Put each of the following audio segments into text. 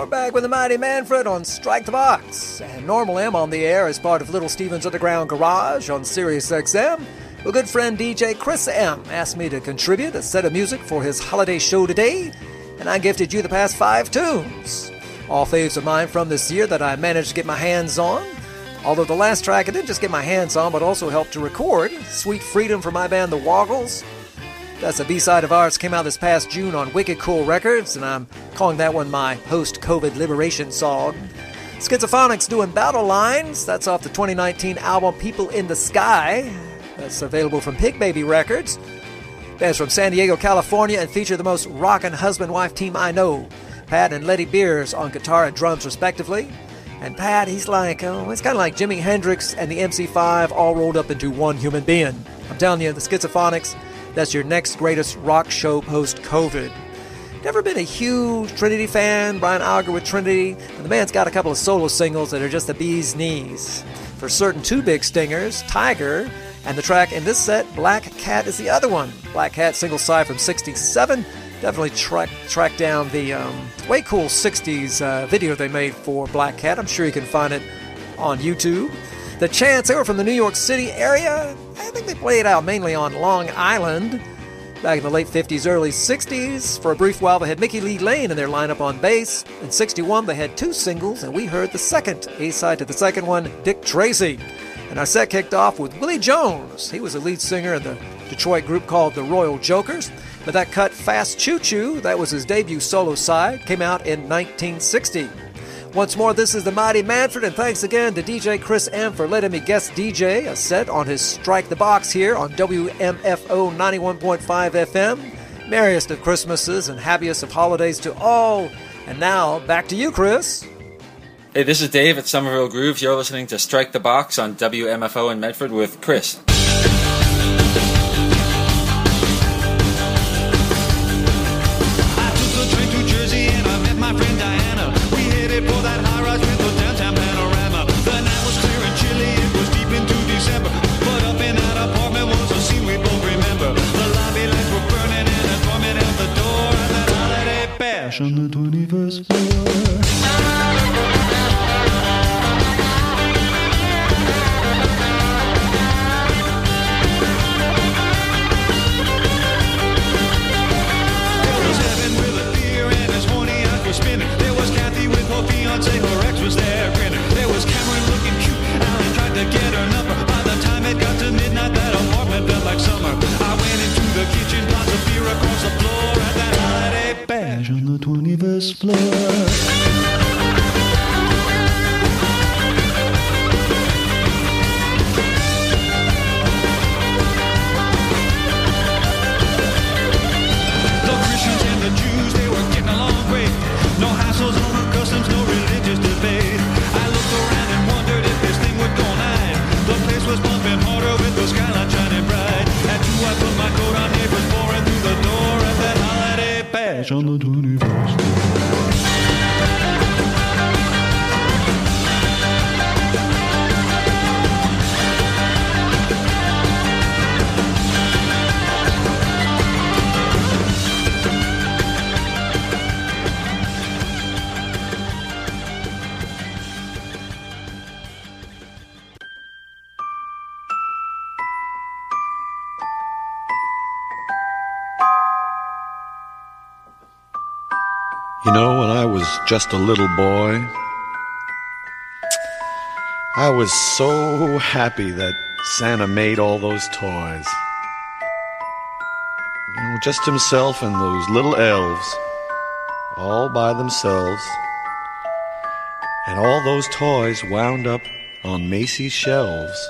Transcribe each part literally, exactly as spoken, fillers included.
We're back with the Mighty Manfred on Strike the Box. And normally I'm on the air as part of Little Steven's Underground Garage on Sirius X M. My good friend D J Chris M. asked me to contribute a set of music for his holiday show today, and I gifted you the past five tunes. All faves of mine from this year that I managed to get my hands on. Although the last track I didn't just get my hands on, but also helped to record, Sweet Freedom from my band The Woggles. That's a B-side of ours, came out this past June on Wicked Cool Records, and I'm calling that one my post-COVID liberation song. Schizophonics doing Battle Lines, that's off the twenty nineteen album People in the Sky. That's available from Pig Baby Records. Band's from San Diego, California, and feature the most rockin' husband-wife team I know. Pat and Letty Beers on guitar and drums, respectively. And Pat, he's like, oh, it's kind of like Jimi Hendrix and the M C five all rolled up into one human being. I'm telling you, the Schizophonics, that's your next greatest rock show post-COVID. Never been a huge Trinity fan, Brian Auger with Trinity, and the band's got a couple of solo singles that are just the bee's knees. For certain two big stingers, Tiger, and the track in this set, Black Cat, is the other one. Black Cat, single side from sixty-seven. Definitely track, track down the um, way cool sixties uh, video they made for Black Cat. I'm sure you can find it on YouTube. The Chants, they were from the New York City area. I think they played out mainly on Long Island back in the late fifties, early sixties. For a brief while, they had Mickey Lee Lane in their lineup on bass. In sixty-one, they had two singles, and we heard the second A-side to the second one, Dick Tracy. And our set kicked off with Willie Jones. He was the lead singer in the Detroit group called the Royal Jokers. But that cut Fast Choo Choo, that was his debut solo side, came out in nineteen sixty. Once more, this is the Mighty Manfred, and thanks again to D J Chris M. for letting me guest D J a set on his Strike the Box here on W M F O ninety-one point five F M. Merriest of Christmases and happiest of holidays to all. And now, back to you, Chris. Hey, this is Dave at Somerville Grooves. You're listening to Strike the Box on W M F O in Medford with Chris. On the twenty-first floor. On the twenty-first floor. On the twenty-first You know, when I was just a little boy, I was so happy that Santa made all those toys. You know, just himself and those little elves, all by themselves. And all those toys wound up on Macy's shelves.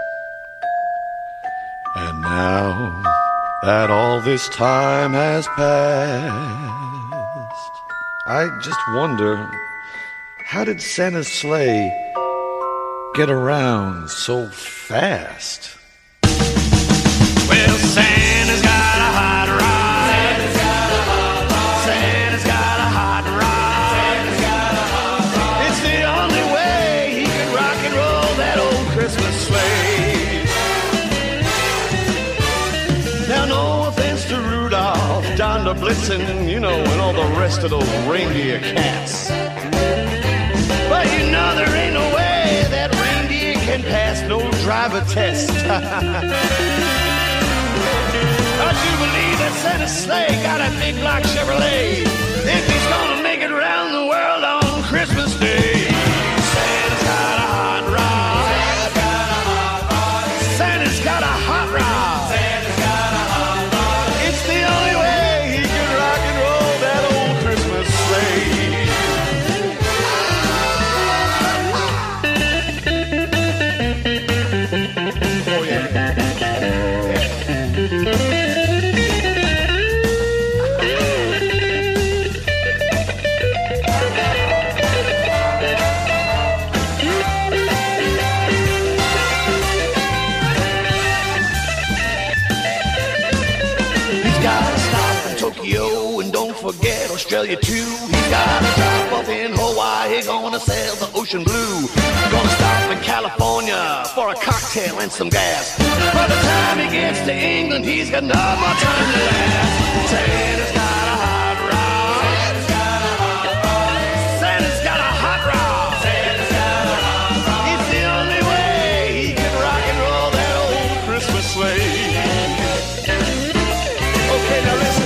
And now that all this time has passed, I just wonder, how did Santa's sleigh get around so fast? Well, Santa's got a hot rod. Santa's got a hot rod. Santa's got a hot rod. Santa's got a hot rod. It's the only way he can rock and roll that old Christmas sleigh. Now, no offense to Rudolph, Don the Blitzen, you know, and all the rest of those reindeer cats. can pass no driver test. I do believe that Santa Sleigh got a big black Chevrolet. If he's gonna make it around the world on Christmas Day. Santa's got a hot rod. Santa's got a hot rod. Santa's got a hot rod. It's the only way he can rock and roll that old Christmas sleigh. Oh yeah. Tokyo, and don't forget Australia too. He's got a drop off in Hawaii, gonna sail the ocean blue. Gonna stop in California for a cocktail and some gas. By the time he gets to England, he's got no more time to last. Santa's got a hot rod. Santa's got a hot rod. Santa's got a hot rod. Santa's got a hot rod. It's the only way he can rock and roll that old Christmas sleigh. Okay, now listen.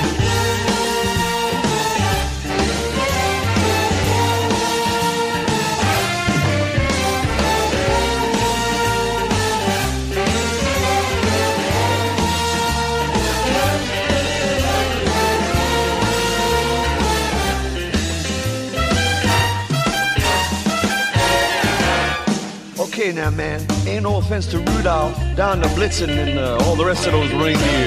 Okay now, man, ain't no offense to Rudolph, down to Blitzen and uh, all the rest of those reindeer.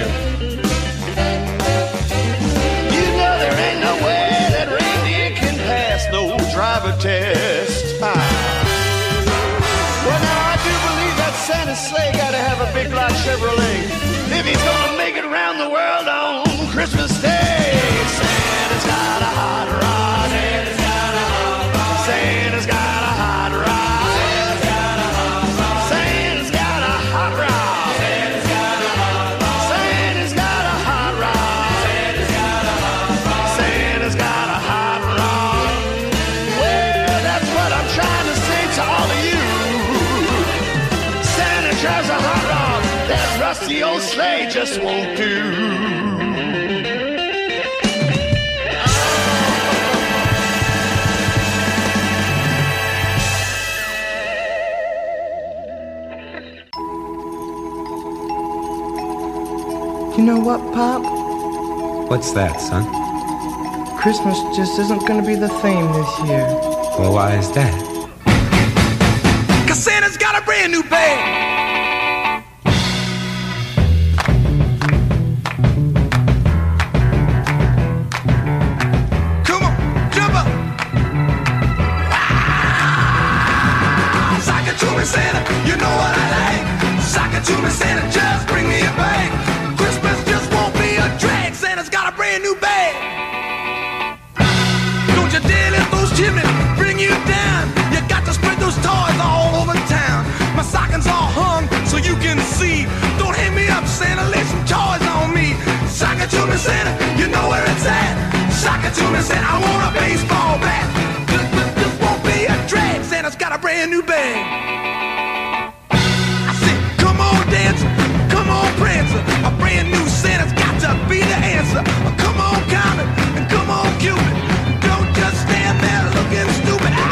You know there ain't no way that reindeer can pass no driver test. Ah. Well, now I do believe that Santa's sleigh gotta have a big black Chevrolet if he's gonna make it around the world on Christmas Day. Santa's got a hot rod. Santa's got a hot rod. Santa's got a hot rod. The old sleigh just won't do. You know what, Pop? What's that, son? Christmas just isn't gonna be the theme this year. Well, why is that? 'Cause Santa's got a brand new bag. Santa, you know what I like. Sock it to me, Santa, just bring me a bag. Christmas just won't be a drag. Santa's got a brand new bag. Don't you dare let those chimneys bring you down. You got to spread those toys all over town. My stockings all hung so you can see. Don't hang me up, Santa, lay some toys on me. Sock it to me, Santa, you know where it's at. Sock it to me, Santa, I want a baseball bat. This, this, this won't be a drag. Santa's got a brand new bag. Come on, dancer, come on, prancer. A brand new Santa's got to be the answer. Come on, Comet, and come on, Cupid. Don't just stand there looking stupid. Ah!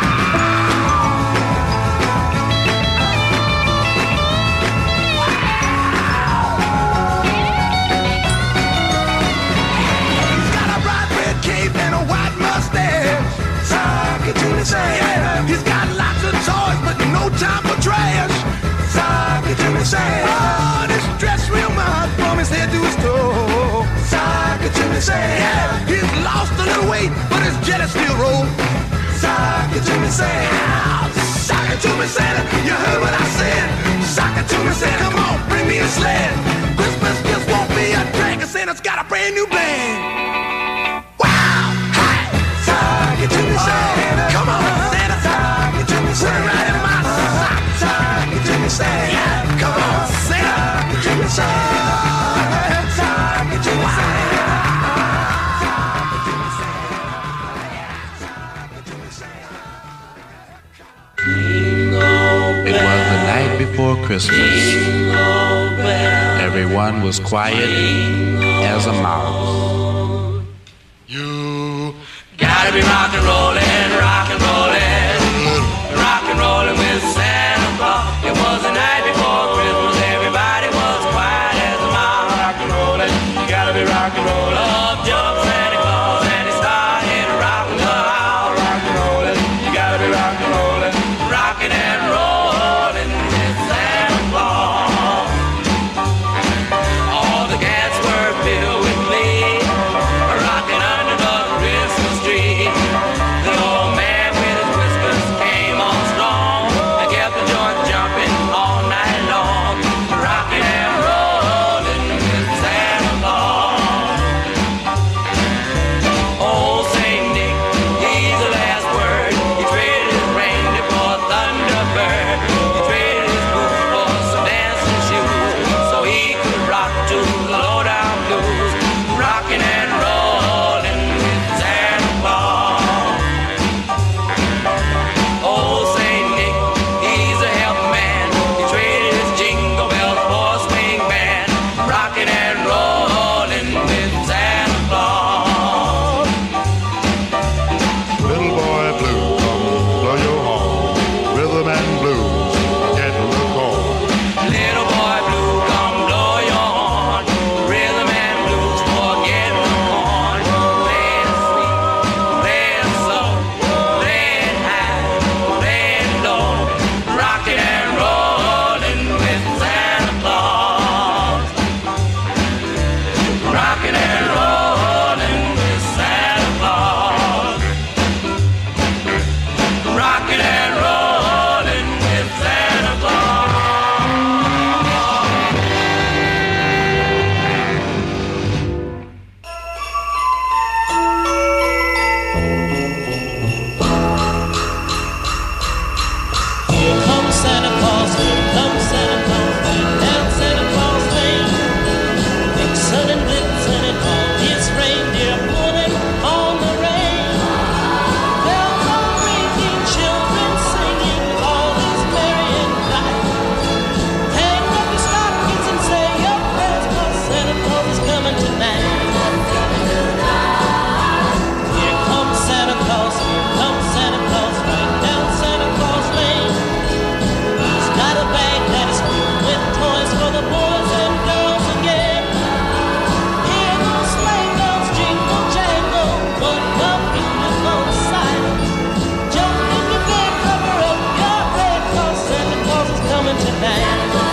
He's got a bright red cape and a white mustache. Sock it to the Santa. He's got lots of toys, but no time for trash. Sock it to me, Santa. Oh, this dress real mud from his head to his toe. Sock it to me, Santa. He's lost a little weight, but his jelly still rolls. Sock it to me, Santa. Sock it to me, Santa. You heard what I said. Sock it to me, Santa. Come on, bring me a sled. Christmas just won't be a drag, 'cause Santa's got a brand new band. Wow! Hi! Sock it to me, Santa. Come on, Santa. Sock it to me, Santa. Put it right in my sock. Sock it to me, Santa. Come on, Santa. Sock it to me, Santa. Sock it to me, Santa. It was the before Christmas, everyone was quiet as a mouse. You gotta be rock and rollin', rock and rollin', rock and rollin' with Santa Claus. It was the night before Christmas, everybody was quiet as a mouse. Rock and rollin', you gotta be rock and rollin'. Up jumped Santa Claus and he started rockin' the house. Rock and rollin', you gotta be rock and rollin', rockin' and rollin' with Santa Claus. All the cats were filled with glee, rockin' under the Christmas tree. The old man with his whiskers came on strong and kept the joint jumping all night long, rockin' and rollin' with Santa Claus. Old Saint Nick, he's the last word. He traded his reindeer for a Thunderbird. He traded his boots for some dancing shoes so he could rock to the low-down blues, rockin' and rollin' with Santa Claus. Old Saint Nick, he's a helping man. He traded his jingle bells for a swing band, rockin' and rollin' with Santa Claus. Little boy blue, come blow your horn. Rhythm and blues, get the call. Little boy blue, come blow your horn. Rhythm and blues, forget the corn. Play it sweet, play it slow, play it high, play it low, rockin' and rollin' with Santa Claus. Rockin' and rollin' with Santa Claus. Rockin' and rollin' with Santa Claus. Here comes Santa Claus, here comes Santa Claus, right down Santa Claus Lane. Vixen and Blitzen and all his reindeer pulling on the rein. Bells are ringing, children singing, all is merry and bright. Hang up your stockings and say your prayers, 'cause Santa Claus is coming tonight. Here comes Santa Claus, here comes Santa Claus, right down Santa Claus Lane. He's got a bag that is filled with toys for the boys and girls again. Hear those sleigh bells jingle jangle, what a beautiful sight. Jump in your bed, cover up your head, 'cause Santa Claus is coming tonight.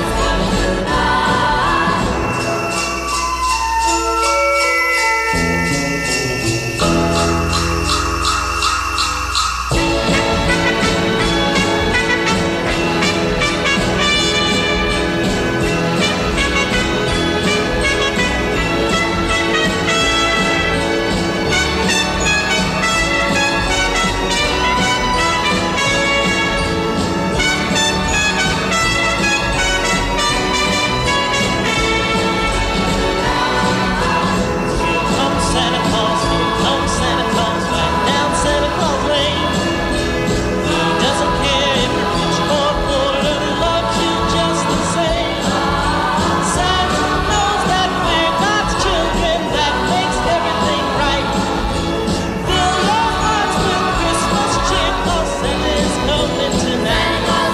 Here comes Santa Claus, here comes Santa Claus, right down Santa Claus Lane. He doesn't care if you're rich or poor, he loves you just the same. Santa knows that we're God's children, that makes everything right. Fill your hearts with Christmas cheer, 'cause Santa is coming tonight.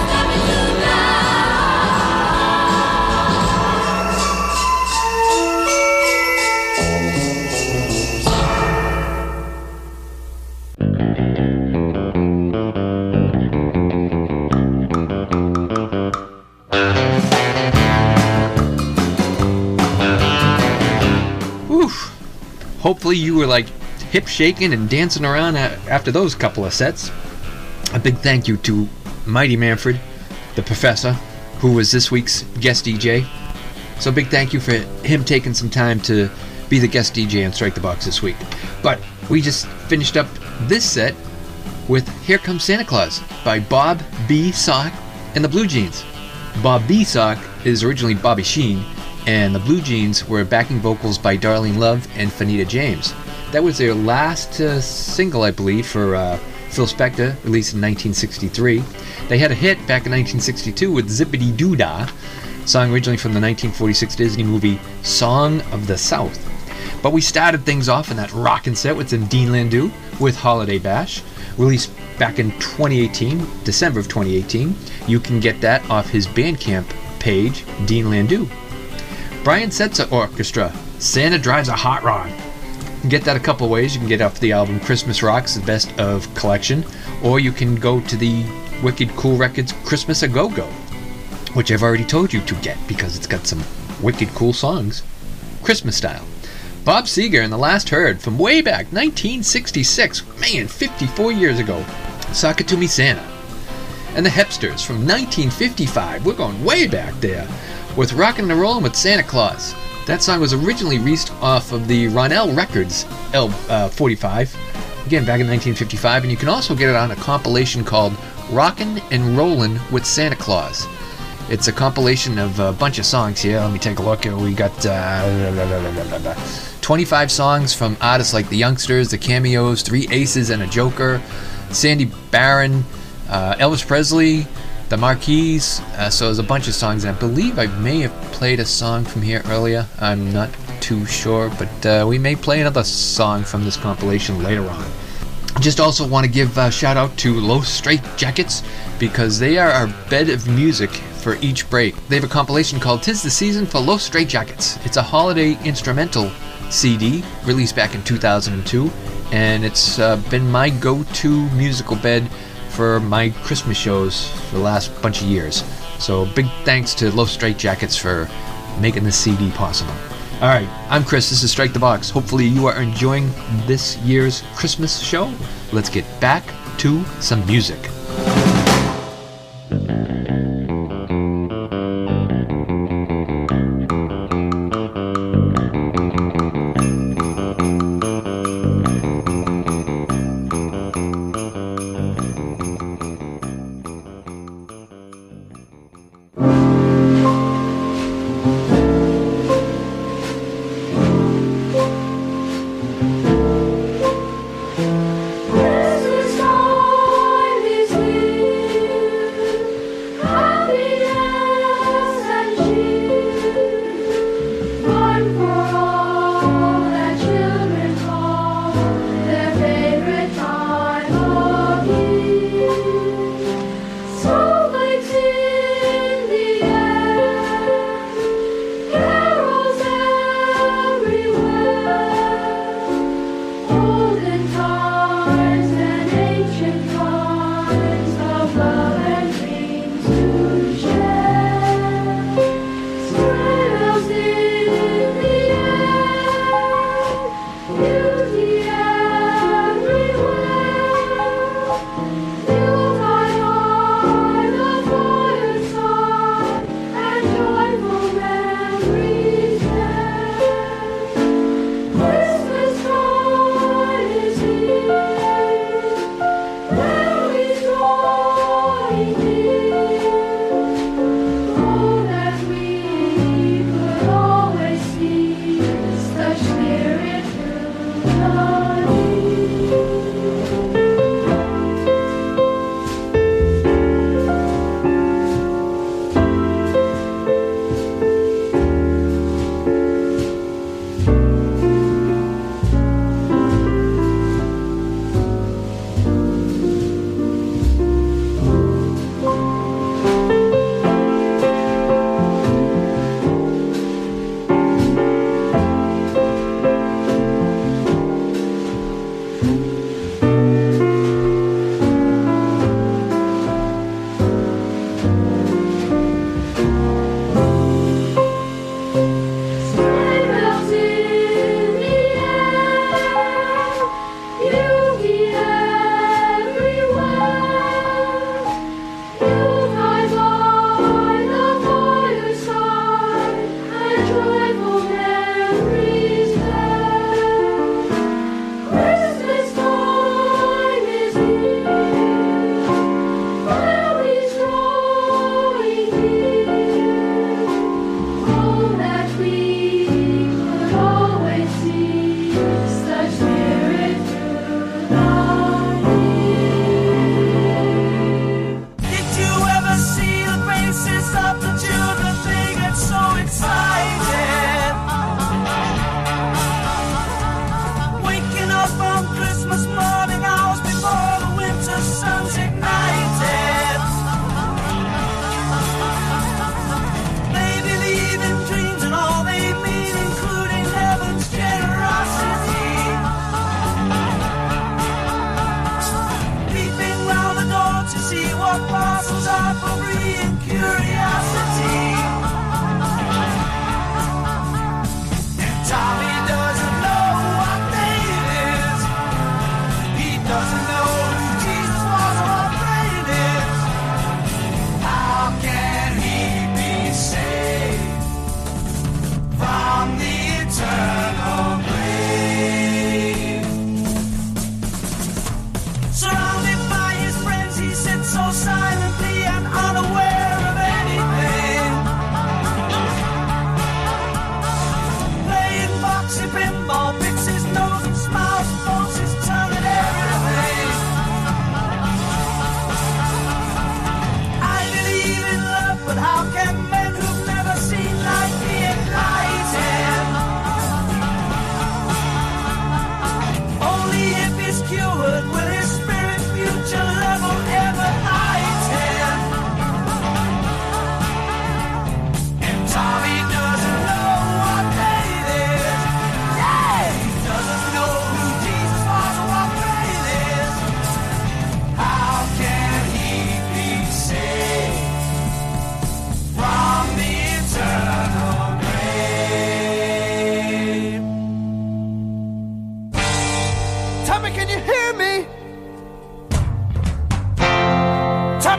Oof. Hopefully you were like hip shaking and dancing around a- after those couple of sets. A big thank you to Mighty Manfred, the professor, who was this week's guest D J. So big thank you for him taking some time to be the guest D J on Strike the Box this week. But we just finished up this set with Here Comes Santa Claus by Bob B. Sock and the Blue Jeans. Bob B. Sock is originally Bobby Sheen, and the Blue Jeans were backing vocals by Darlene Love and Fanita James. That was their last uh, single, I believe, for uh, Phil Spector, released in nineteen sixty-three. They had a hit back in nineteen sixty-two with Zippity Doo Dah, song originally from the nineteen forty-six Disney movie Song of the South. But we started things off in that rockin' set with some Dean Landau with Holiday Bash, released back in twenty eighteen, December of twenty eighteen. You can get that off his Bandcamp page, Dean Landau. Brian Setzer Orchestra, Santa Drives a Hot Rod. You can get that a couple ways. You can get it off the album Christmas Rocks, the best of collection, or you can go to the Wicked Cool Records Christmas A Go Go, which I've already told you to get because it's got some wicked cool songs, Christmas style. Bob Seger and the Last Herd from way back nineteen sixty-six, man, fifty-four years ago. Sock It To Me Santa. And the Hepsters from nineteen fifty-five, we're going way back there, with Rockin' and Rollin' with Santa Claus. That song was originally released off of the Ronell Records L forty-five, again back in nineteen fifty-five, and you can also get it on a compilation called Rockin' and Rollin' with Santa Claus. It's a compilation of a bunch of songs here. Let me take a look. We got uh, twenty-five songs from artists like the Youngsters, the Cameos, Three Aces and a Joker, Sandy Barron, uh, Elvis Presley, the Marquis. Uh, so there's a bunch of songs. I believe I may have played a song from here earlier. I'm not too sure, but uh, we may play another song from this compilation later on. Just also want to give a shout out to Low Straight Jackets because they are our bed of music for each break. They have a compilation called Tis the Season for Low Straight Jackets. It's a holiday instrumental C D released back in two thousand two, and it's uh, been my go-to musical bed for my Christmas shows for the last bunch of years. So big thanks to Low Straight Jackets for making this C D possible. Alright, I'm Chris, this is Strike the Box. Hopefully you are enjoying this year's Christmas show. Let's get back to some music. Christmas time is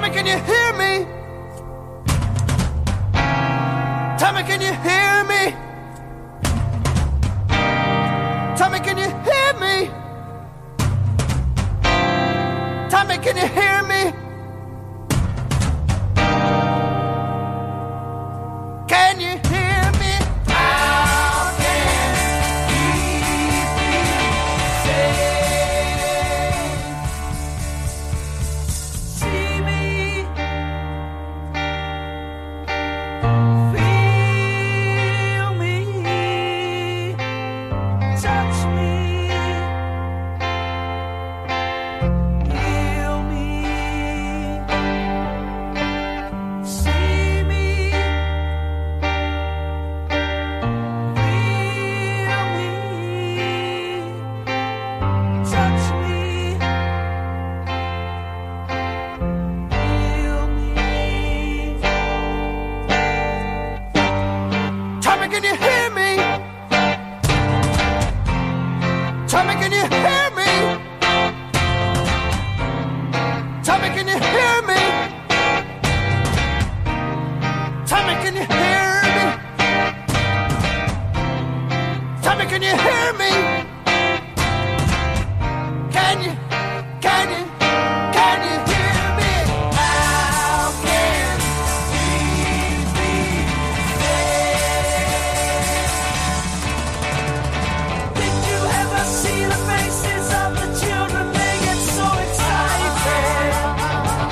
Tommy, can you hear me? Tommy, can you hear me? Tommy, can you hear me? Tommy, can you hear me? Can you hear me? How can he be saved? See me, feel me, touch me, heal me. See me, feel me, touch me, heal me. Tommy, can you hear me? Tommy, can you hear me? Tommy, can you hear me? Tommy, can you hear me? Tommy, can you hear me? Can you, can you, can you hear me? How can he be saved? Did you ever see the faces of the children? They get so excited.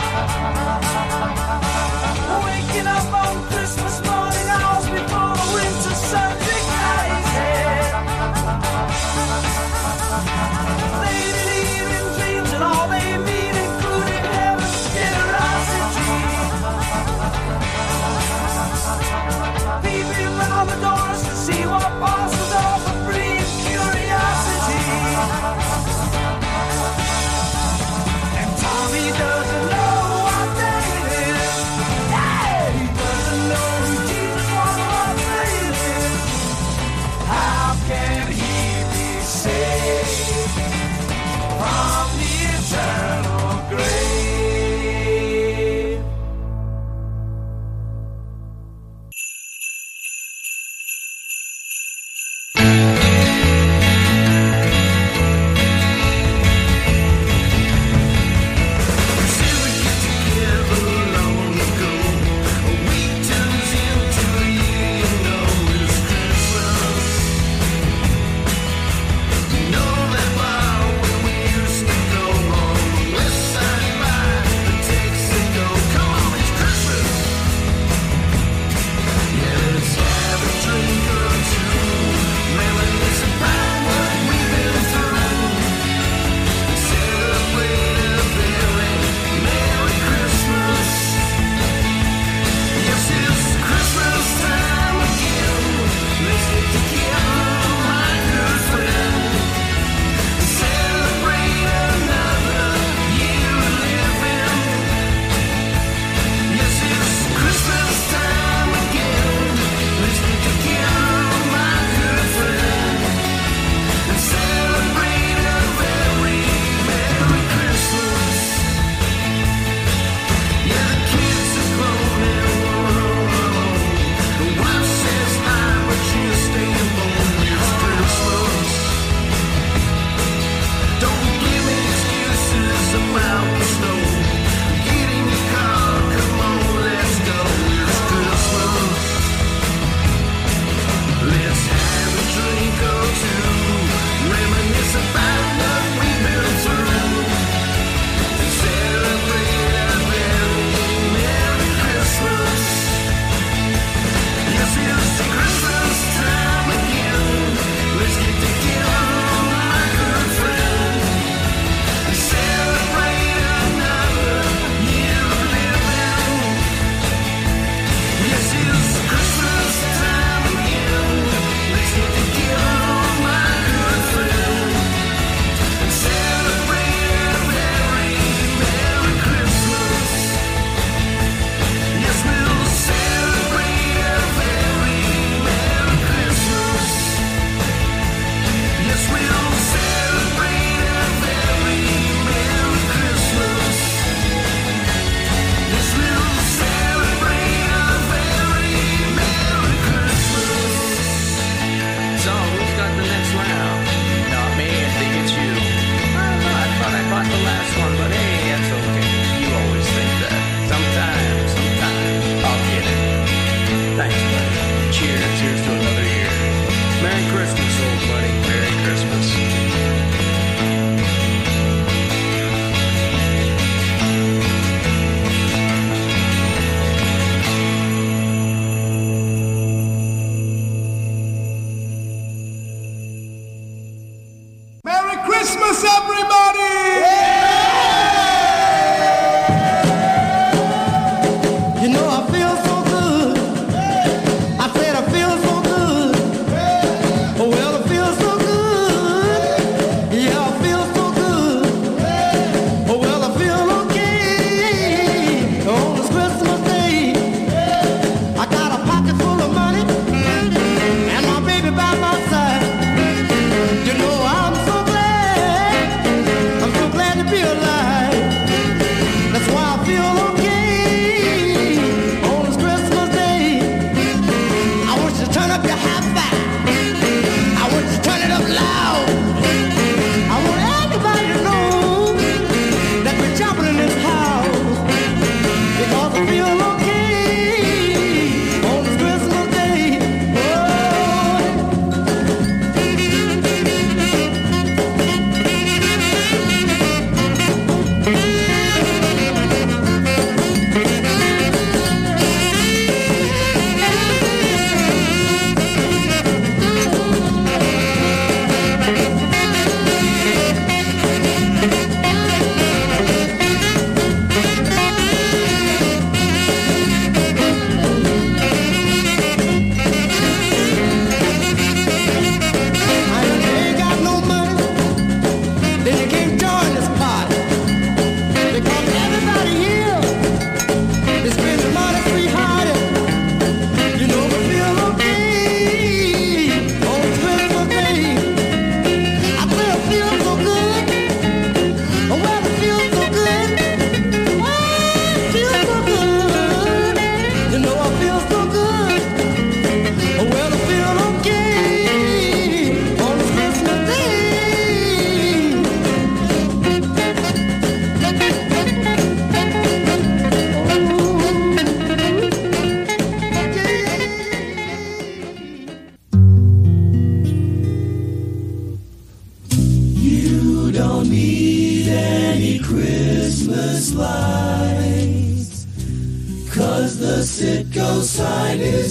flight, 'cause the Citgo sign is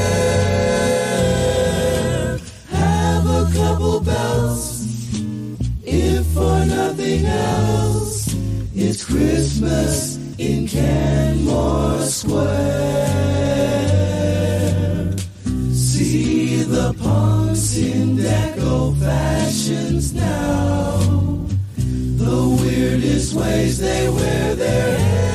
there. Have a couple bells, if for nothing else. It's Christmas in Kenmore Square. See the punks in deco fashions now, the weirdest ways they wear their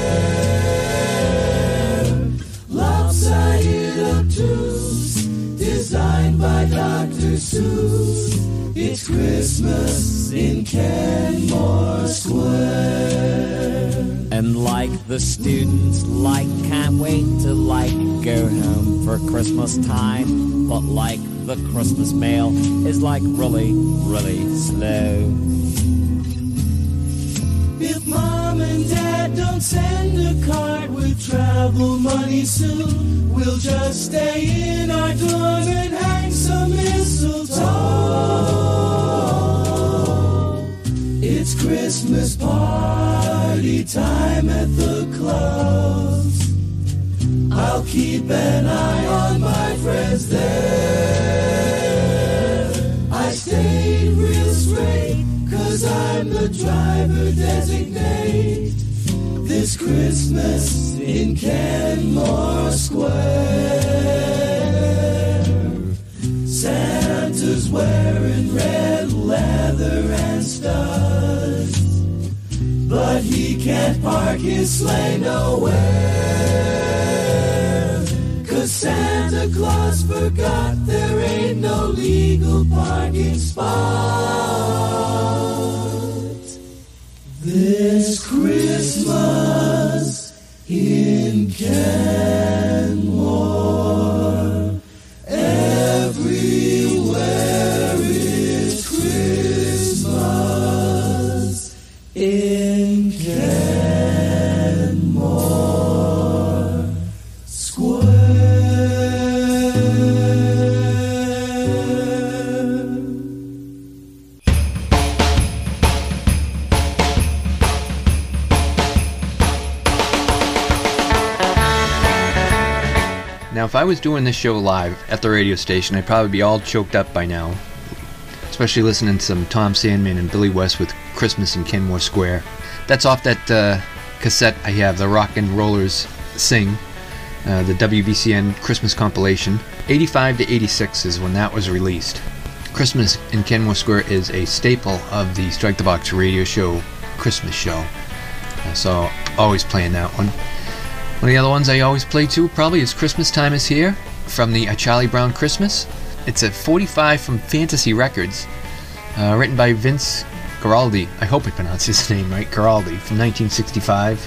hair. Lopsided obtuse, designed by Doctor Seuss. It's Christmas in Kenmore Square. And like the students, like, can't wait to, like, go home for Christmas time. But like the Christmas mail is, like, really, really slow. If mom and dad don't send a card with travel money soon, we'll just stay in our dorm and hang some mistletoe. It's Christmas party time at the clubs. I'll keep an eye on my friends there. I stayed real straight, 'cause I'm the driver designate. This Christmas in Kenmore Square. Santa's wearing red leather and studs, but he can't park his sleigh nowhere. 'Cause Santa Claus forgot there ain't no legal parking spot. This Christmas in Kenmore, everywhere is Christmas in Kenmore Square. Now, if I was doing this show live at the radio station, I'd probably be all choked up by now. Especially listening to some Tom Sandman and Billy West with Christmas in Kenmore Square. That's off that uh, cassette I have, the Rock and Rollers Sing, uh, the W B C N Christmas compilation. eighty-five to eighty-six is when that was released. Christmas in Kenmore Square is a staple of the Strike the Box radio show, Christmas show. Uh, so, always playing that one. One of the other ones I always play too probably is Christmas Time Is Here from the A Charlie Brown Christmas. It's a forty-five from Fantasy Records, uh, written by Vince Guaraldi. I hope I pronounced his name right, Guaraldi, from nineteen sixty-five.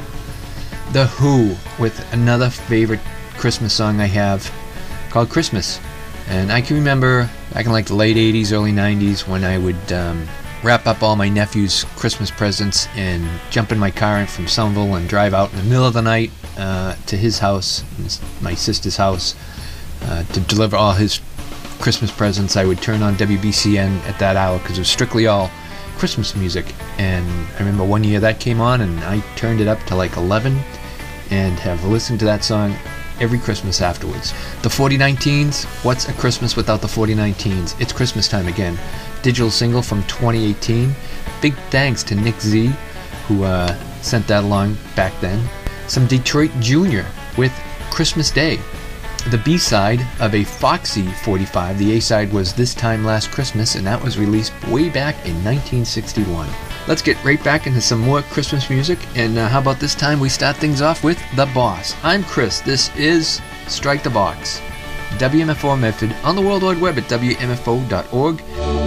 The Who with another favorite Christmas song I have called Christmas. And I can remember back in like the late eighties, early nineties when I would um, wrap up all my nephew's Christmas presents and jump in my car from Somerville and drive out in the middle of the night uh, to his house, my sister's house, uh, to deliver all his Christmas presents. I would turn on W B C N at that hour because it was strictly all Christmas music. And I remember one year that came on and I turned it up to like eleven and have listened to that song every Christmas afterwards. The forty-nine Teens, what's a Christmas without the forty-nine Teens? It's Christmas time again. Digital single from twenty eighteen. Big thanks to Nick Z, who uh, sent that along back then. Some Detroit Junior with Christmas Day. The B-side of a Foxy forty-five. The A-side was This Time Last Christmas, and that was released way back in nineteen sixty-one. Let's get right back into some more Christmas music, and uh, how about this time we start things off with The Boss. I'm Chris. This is Strike the Box. W M F O Medford on the World Wide Web at W M F O dot org.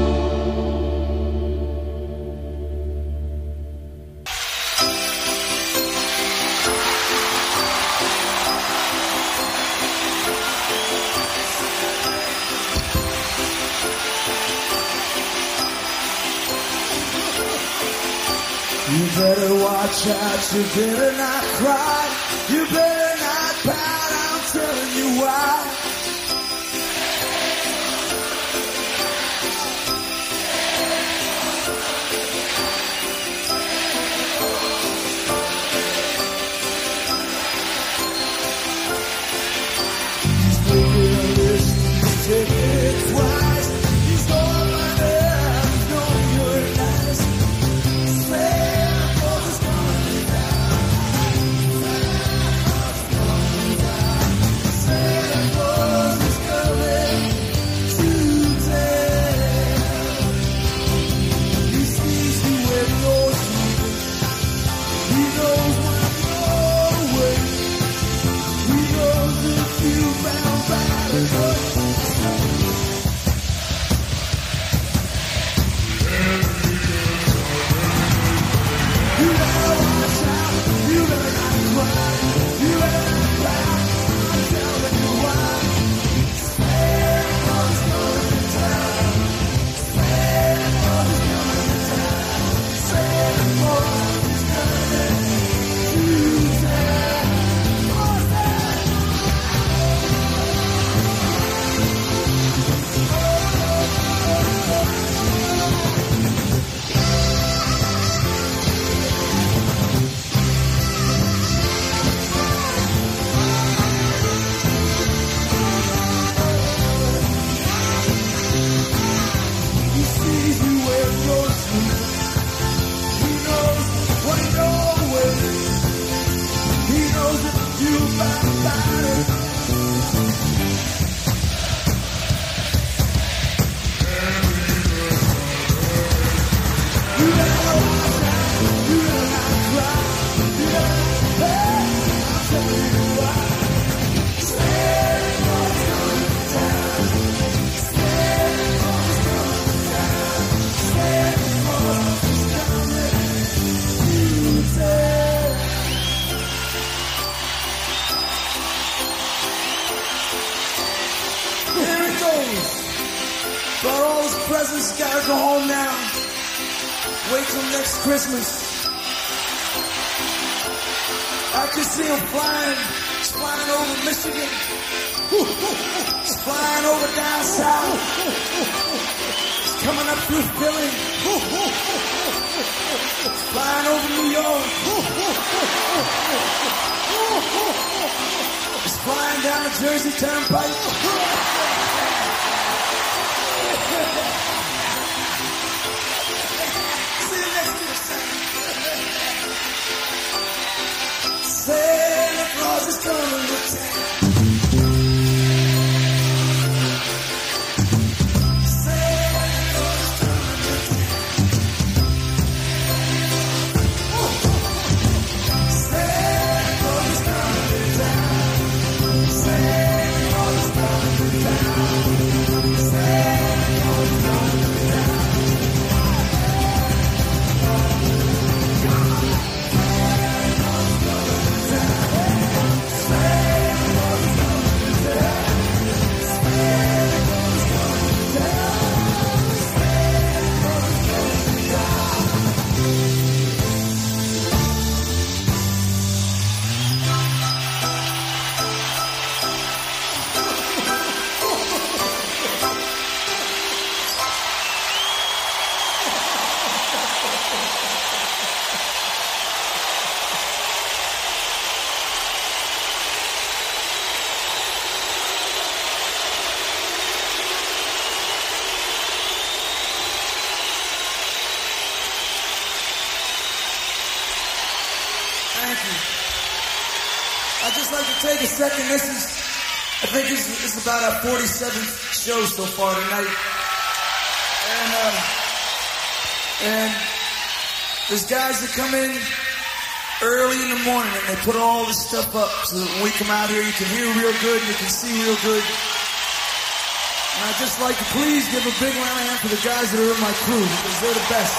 You better watch out, you better not cry, you better not pout, I'm telling you why. you about it. You better know you better not cry. You better pay. I'll tell you why. Santa Claus is coming to town. Santa Claus is coming to town. Santa Claus is coming to town. Here it goes. Brought all his presents, gotta go home now. Wait till next Christmas. I can see him flying. He's flying over Michigan. He's flying over down south. He's coming up through Philly. He's flying over New York. He's flying down the Jersey Turnpike. Santa Claus is coming to town. Santa Claus is coming to town. Santa Claus is coming to town. Santa Claus is coming to town. Santa Claus is coming to town. I'd just like to take a second. This is, I think this is, this is about our forty-seventh show so far tonight. And, uh, and there's guys that come in early in the morning and they put all this stuff up so that when we come out here you can hear real good and you can see real good. And I'd just like to please give a big round of hand for the guys that are in my crew because they're the best.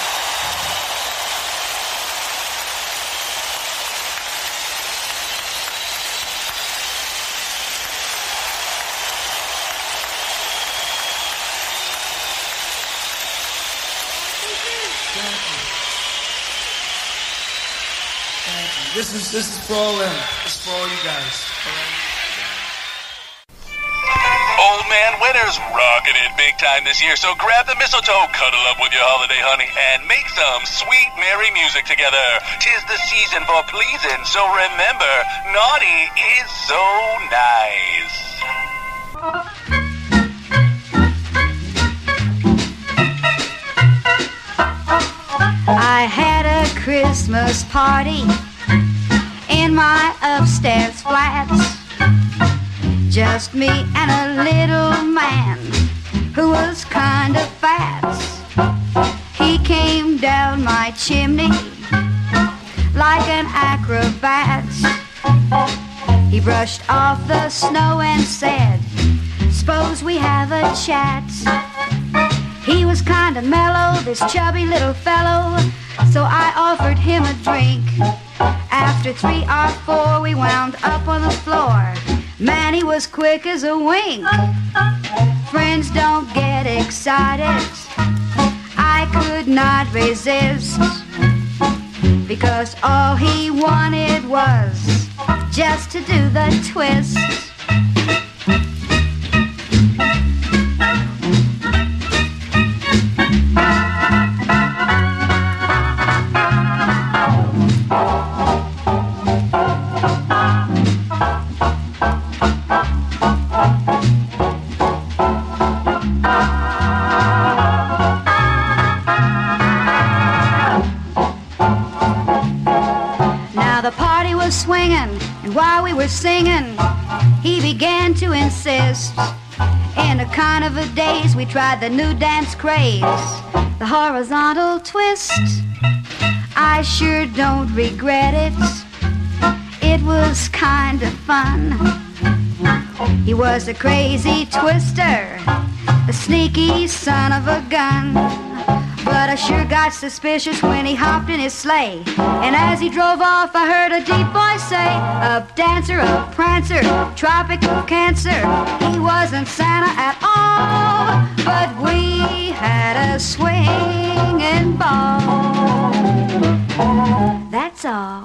This is this is for all them. This is for all you guys. All right? Old Man Winter's rocking it big time this year, so grab the mistletoe, cuddle up with your holiday honey, and make some sweet, merry music together. Tis the season for pleasing, so remember, naughty is so nice. I had a Christmas party in my upstairs flats. Just me and a little man who was kind of fat. He came down my chimney like an acrobat. He brushed off the snow and said, "Suppose we have a chat." He was kind of mellow, this chubby little fellow, so I offered him a drink. After three or four, we wound up on the floor. Man, he was quick as a wink. Friends don't get excited. I could not resist, because all he wanted was just to do the twist. The party body was swinging, and while we were singing, he began to insist. In a kind of a daze, we tried the new dance craze, the horizontal twist. I sure don't regret it. It was kind of fun. He was a crazy twister, a sneaky son of a gun. But I sure got suspicious when he hopped in his sleigh. And as he drove off, I heard a deep voice say, "Up dancer, up prancer, tropical cancer." He wasn't Santa at all, but we had a swinging ball. That's all.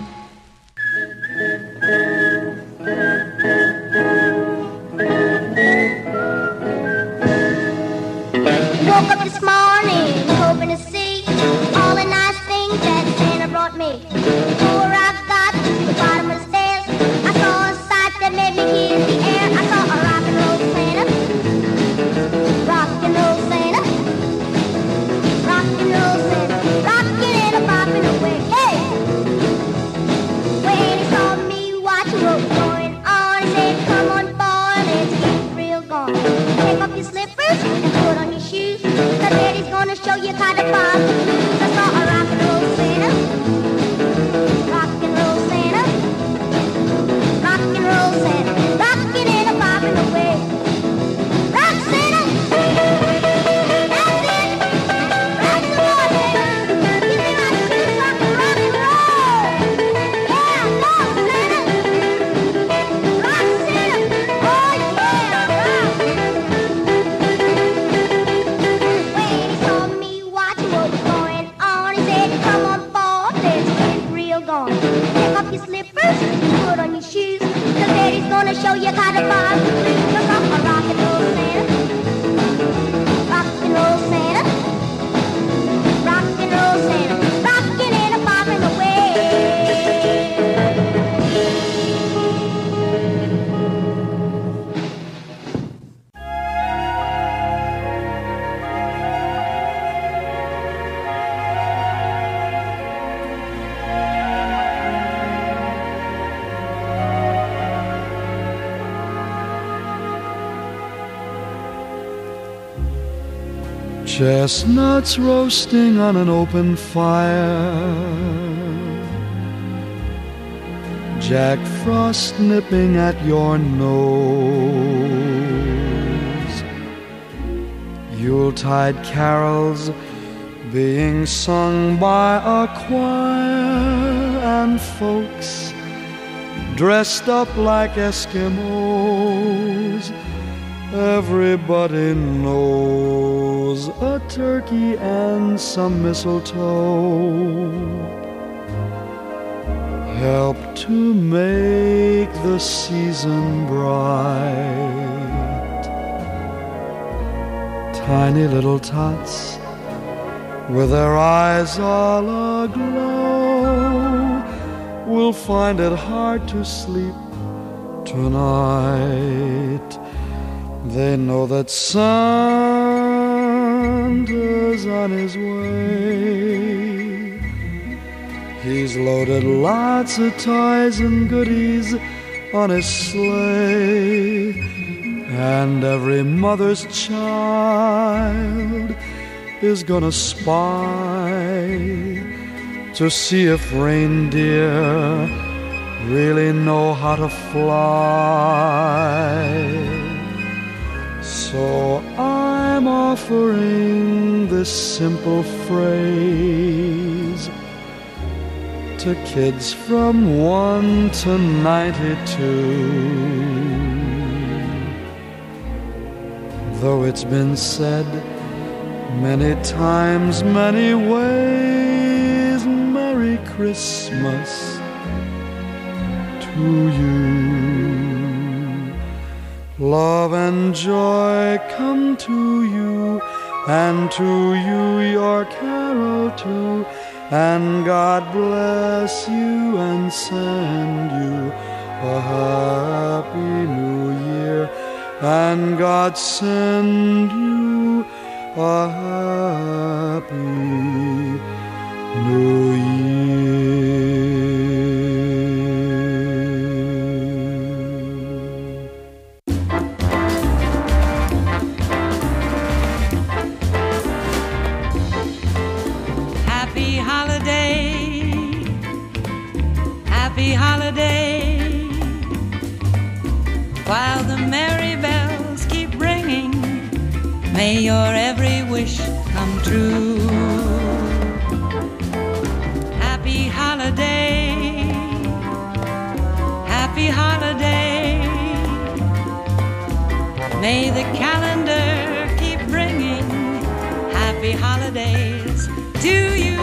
Woke up this morning, hoping to see all the nice things that Santa brought me. Before I got to the bottom of the stairs, I saw a sight that made me kiss the air. I saw a rock and roll Santa, rock and roll Santa, rock and roll Santa, rocking and a bopping away. Hey! When he saw me watching what was going on, he said, "Come on, boy, let's get real gone. Take off your slippers and put on your shoes. The lady's gonna show you kind of fun the blues." I saw a rock and roll Santa, rock and roll Santa, rock and roll Santa, rocking and a bobbing away. Rock Santa, that's it. Rock some more, Santa. Give me my shoes, rock and rock and roll. Yeah, go Santa, rock Santa. Oh yeah, rock. When he saw me watching what was going on, he said, "Come on, boy, let's get real gone. Take off your slippers and put on your shoes. The lady's gonna show you how to bob the blues." I saw a rock and roll Santa, rock and roll Santa, rock and roll Santa, rocking and a bobbing away. Chestnuts roasting on an open fire, Jack Frost nipping at your nose, Yuletide carols being sung by a choir, and folks dressed up like Eskimos. Everybody knows a turkey and some mistletoe help to make the season bright. Tiny little tots with their eyes all aglow will find it hard to sleep tonight. They know that Santa's on his way. He's loaded lots of toys and goodies on his sleigh, and every mother's child is gonna spy to see if reindeer really know how to fly. So I'm offering this simple phrase to kids from one to ninety-two. Though it's been said many times, many ways, Merry Christmas to you. Love and joy come to you, and to you your carol too, and God bless you and send you a happy new year, and God send you a happy new year. Happy holiday, while the merry bells keep ringing, may your every wish come true. Happy holiday, happy holiday, may the calendar keep bringing happy holidays to you.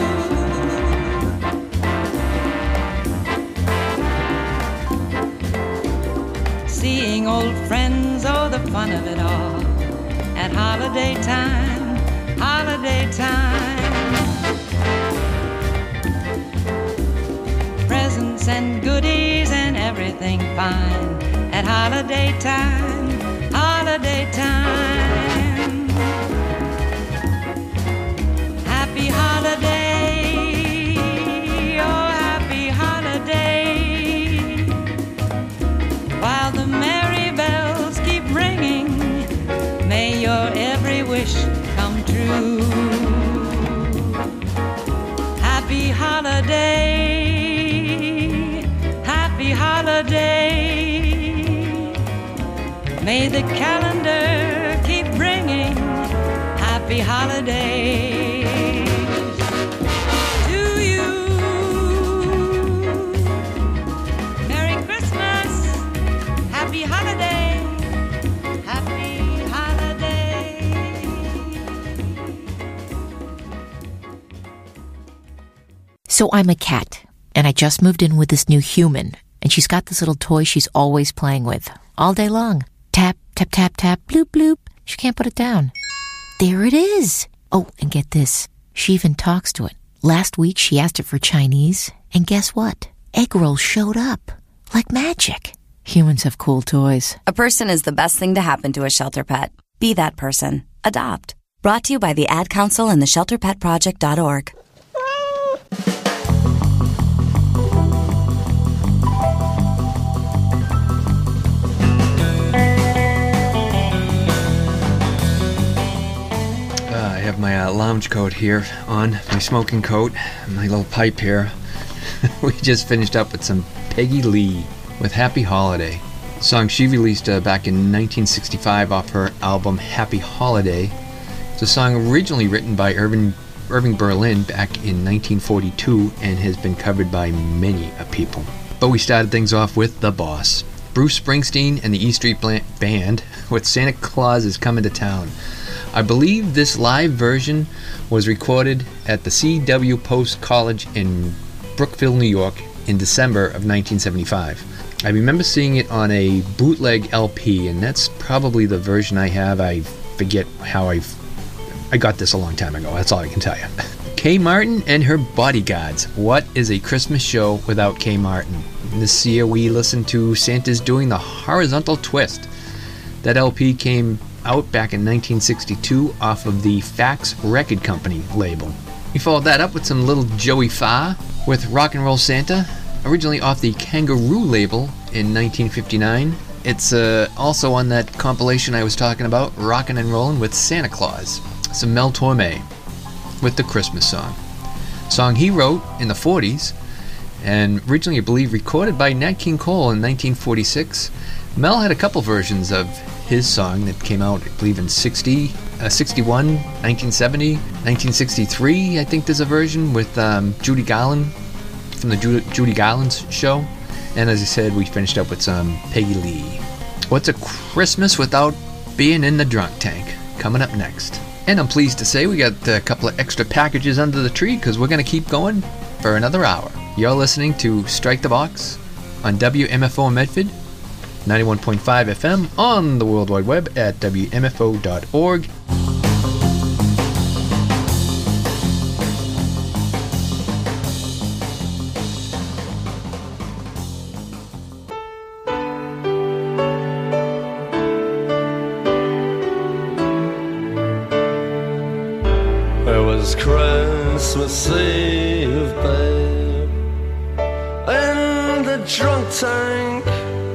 Seeing old friends, oh, the fun of it all. At holiday time, holiday time. Presents and goodies and everything fine. At holiday time, holiday time. Happy holiday, oh, happy holiday. While the merry bells keep ringing, may your every wish come true. Happy holiday, happy holiday, may the calendar keep bringing happy holidays to you. Merry Christmas, happy holiday, happy holiday. So I'm a cat, and I just moved in with this new human, and she's got this little toy she's always playing with, all day long. Tap, tap, tap, tap, bloop, bloop. She can't put it down. There it is. Oh, and get this. She even talks to it. Last week she asked it for Chinese, and guess what? Egg rolls showed up. Like magic. Humans have cool toys. A person is the best thing to happen to a shelter pet. Be that person. Adopt. Brought to you by the Ad Council and the shelter pet project dot org. I have my uh, lounge coat here on, my smoking coat, and my little pipe here. We just finished up with some Peggy Lee with Happy Holiday, a song she released uh, back in nineteen sixty-five off her album Happy Holiday. It's a song originally written by Irving, Irving Berlin back in nineteen forty-two and has been covered by many a people. But we started things off with The Boss, Bruce Springsteen and the E Street Band with Santa Claus is Coming to Town. I believe this live version was recorded at the C W Post College in Brookville, New York in December of nineteen seventy-five. I remember seeing it on a bootleg L P, and that's probably the version I have. I forget how I I got this a long time ago. That's all I can tell you. Kay Martin and her Bodyguards. What is a Christmas show without Kay Martin? This year we listened to Santa's Doing the Horizontal Twist. That L P came out back in nineteen sixty-two off of the Fax Record Company label. We followed that up with some little Joey Farr with Rock and Roll Santa, originally off the Kangaroo label in nineteen fifty-nine. It's uh, also on that compilation I was talking about, Rockin' and Rollin' with Santa Claus. Some Mel Torme with the Christmas song. Song he wrote in the forties, and originally I believe recorded by Nat King Cole in nineteen forty-six. Mel had a couple versions of his song that came out, I believe, in sixty, uh, sixty-one, nineteen seventy, nineteen sixty-three. I think there's a version with um, Judy Garland from the Ju- Judy Garland's show. And as I said, we finished up with some Peggy Lee. What's a Christmas without being in the drunk tank? Coming up next. And I'm pleased to say we got a couple of extra packages under the tree because we're going to keep going for another hour. You're listening to Strike the Box on W M F O Medford, ninety-one point five F M on the World Wide Web at W M F O dot org. It was Christmas Eve, babe, in the drunk tank.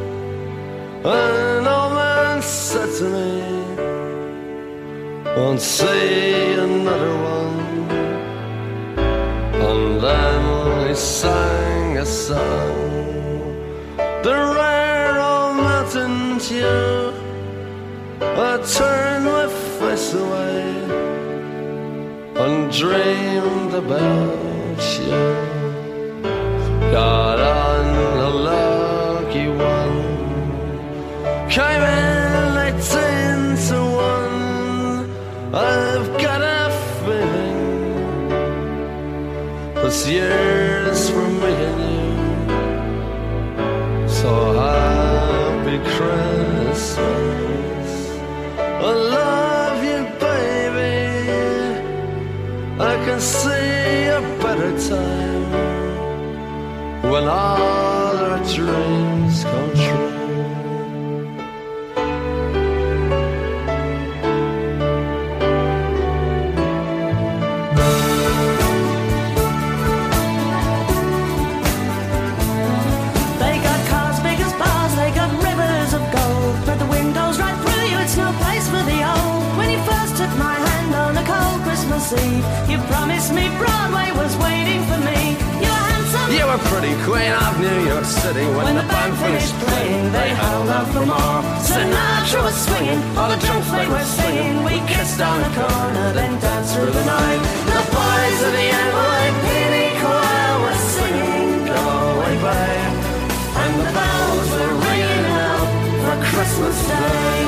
An old man said to me, won't see another one. And then he sang a song, the rare old mountain dew. I turned my face away and dreamed about you. Got on a lucky one, came in eighteen to one. I've got a feeling this year's for me and you. So happy Christmas, I love you, baby. I can see a better time when all our dreams come true. They got cars big as bars, they got rivers of gold, but the windows right through you, it's no place for the old. When you first took my hand on a cold Christmas Eve, you promised me Broadway was waiting for me. You were handsome, You were pretty queen of New York City. When, when the band finished playing, they held out for more. Sinatra was swinging, all the drunks they were singing. We kissed on the corner, then danced through the night. The boys of the N Y P D choir were singing Go Away Babe, and the bells were ringing out for Christmas Day.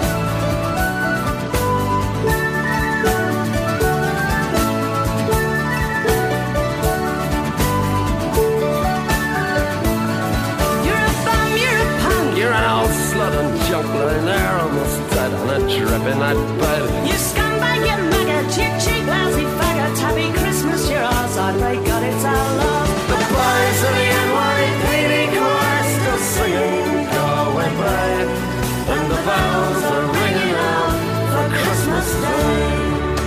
You're an old slut and junk lying there almost dead on a dripping night bed. You scumbag, you maggot, you cheap, lousy faggot. Happy Christmas, you're ours, I pray God it's our love. The boys of the N Y P D choir still singing Go Away Babe, and the bells are ringing out for Christmas Day.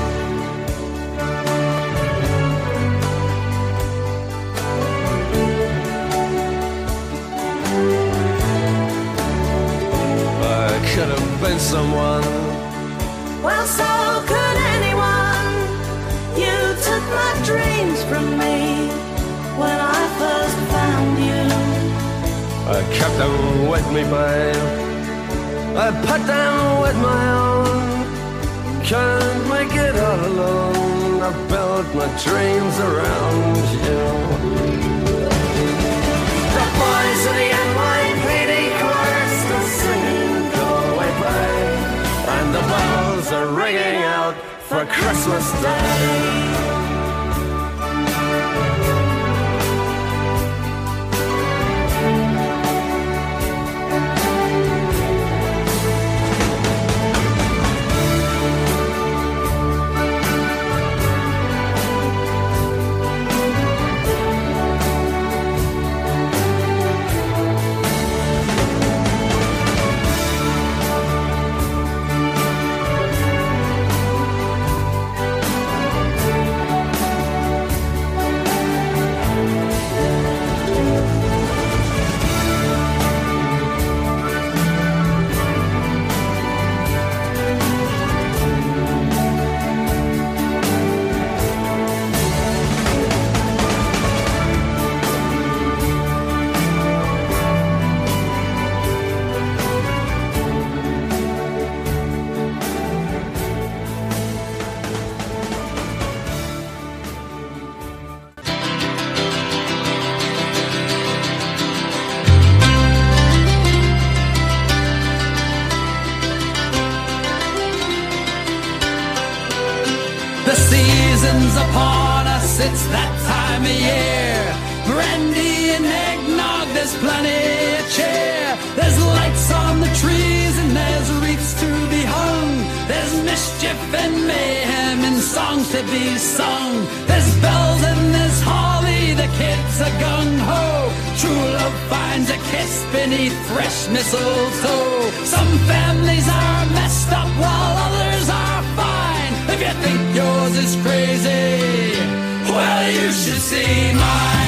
I could have been someone. Well, so could anyone. You took my dreams from me when I first found you. I kept them with me, babe. I put them with my own. Can't make it all alone. I built my dreams around you. The boys of the N Y P D choir still singing Go Away Babe, and the bells are ringing out for Christmas Day. The season's upon us, it's that time of year. Brandy and eggnog, there's plenty of cheer. There's lights on the trees and there's wreaths to be hung. There's mischief and mayhem and songs to be sung. There's bells and there's holly, the kids are gung-ho. True love finds a kiss beneath fresh mistletoe. Some families are messed up while others are fine. If you think yours is crazy, well, you should see mine.